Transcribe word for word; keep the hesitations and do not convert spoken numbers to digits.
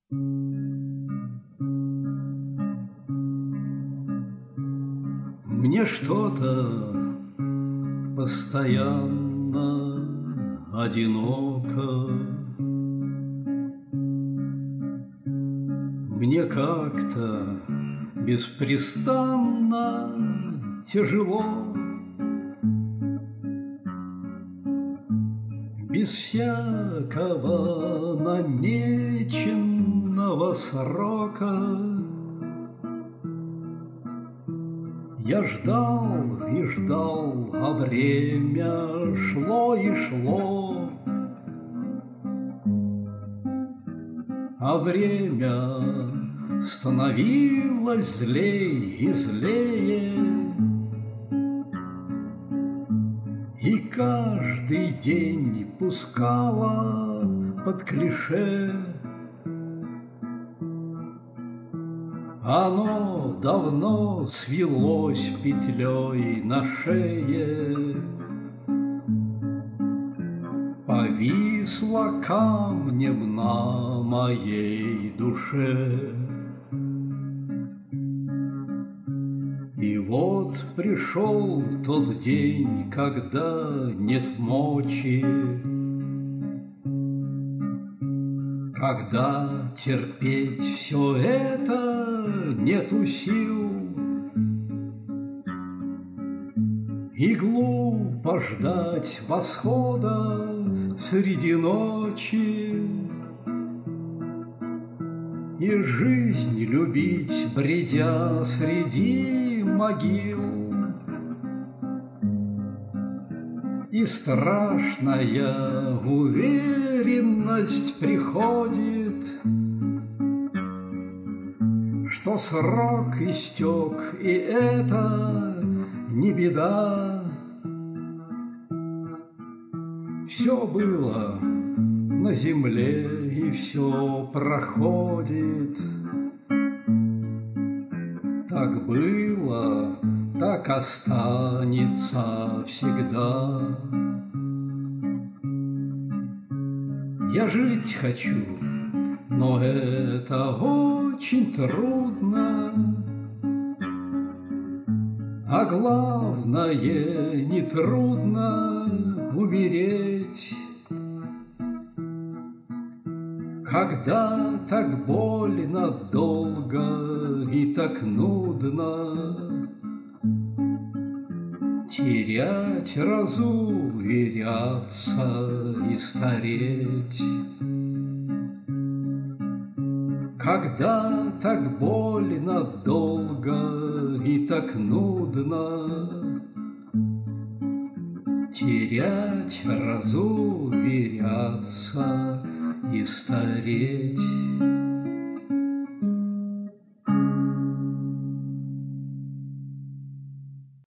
Мне что-то постоянно одиноко, мне как-то беспрестанно тяжело, без всякого намеченного срока. Я ждал и ждал, а время шло и шло, а время становилось злей и злее, и каждый день пускала под клише. Оно давно свелось петлей на шее, повисло камнем на моей душе. И вот пришел тот день, когда нет мочи, когда терпеть все это нету сил, и глупо ждать восхода среди ночи, и жизнь любить, бредя среди могил. И страшная уверенность приходит, что срок истек, и это не беда. Все было на земле, и все проходит. Так было, так останется всегда. Я жить хочу, но это очень трудно, а главное, не трудно умереть. Когда так больно долго и так нудно, терять, разуверяться и стареть. Когда так больно долго и так нудно, терять, разуверяться и стареть.